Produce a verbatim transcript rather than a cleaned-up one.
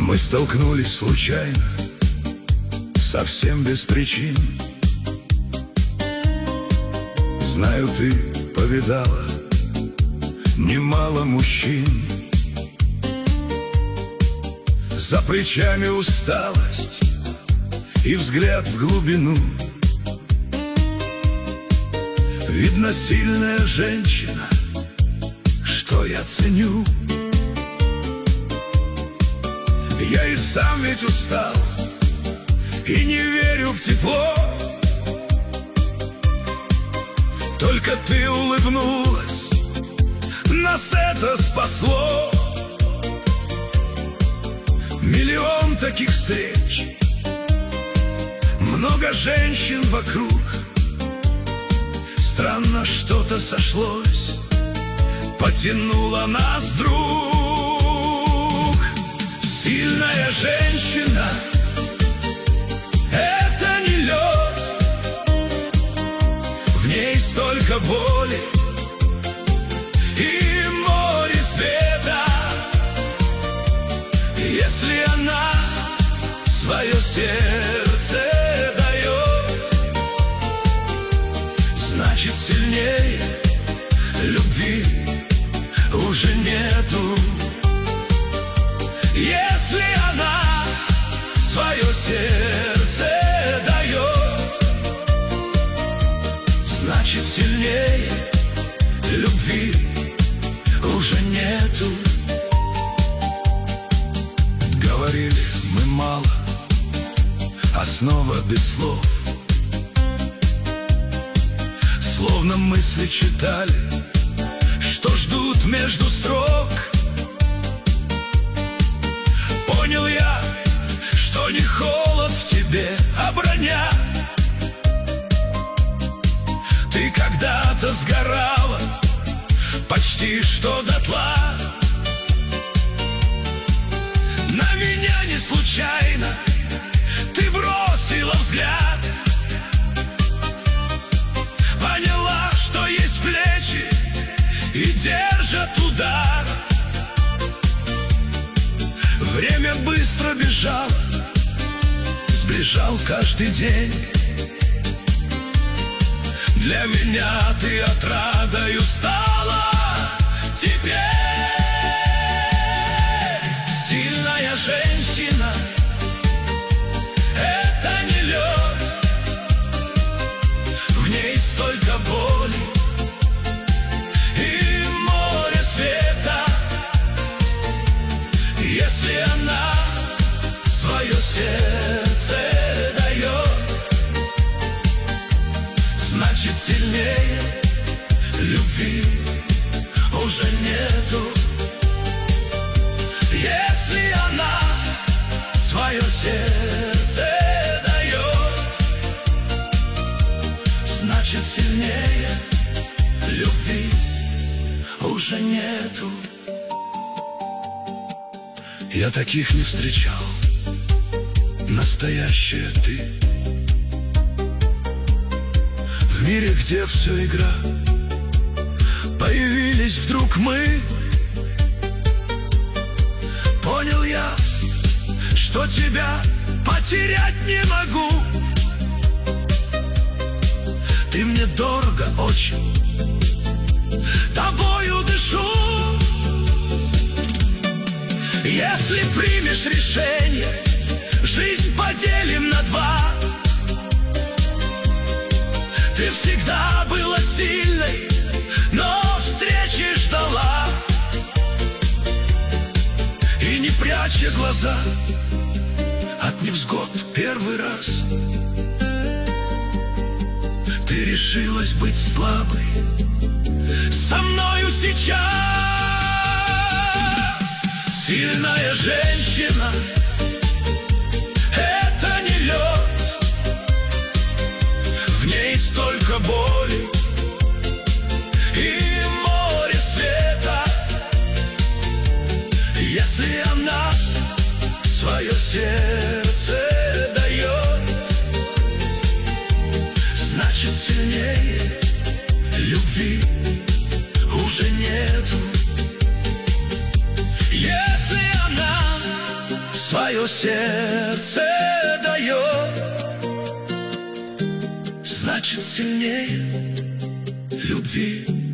Мы столкнулись случайно, совсем без причин. Знаю, ты повидала немало мужчин. За плечами усталость и взгляд в глубину. Видно, сильная женщина, что я ценю. Я и сам ведь устал, и не верю в тепло. Только ты улыбнулась, нас это спасло. Миллион таких встреч, много женщин вокруг. Странно, что-то сошлось, потянуло нас друг. Сильная женщина — это не лед, в ней столько боли и море света. Если она свое сердце дает, значит, сильнее любви уже нету. Если она свое сердце дает, значит, сильнее любви уже нету. Говорили мы мало, а снова без слов. Словно мысли читали, что ждут между строк. Понял я, что не холод в тебе, а броня. Ты когда-то сгорала почти что дотла. На меня не случайно ты бросила взгляд, поняла, что есть плечи и держат удар. Время быстро бежало, сближал каждый день. Для меня ты отрадою стала теперь. Сильная женщина — это не лед, в ней столько боли и море света. Если она свое сердце дает, значит, сильнее любви уже нету. Если она свое сердце дает, значит, сильнее любви уже нету. Я таких не встречал, настоящая ты. В мире, где все игра, появились вдруг мы. Понял я, что тебя потерять не могу. Ты мне дорого очень, тобою дышу. Если примешь решение, жизнь поделим на два. Ты всегда была сильной, но встречи ждала. И не пряча глаза от невзгод первый раз, ты решилась быть слабой со мною сейчас. Сильная женщина — это не лед, в ней столько боли и море света. Если она свое сердце дает, значит, сильнее любви уже нету. Если она свое сердце дает, значит сильнее любви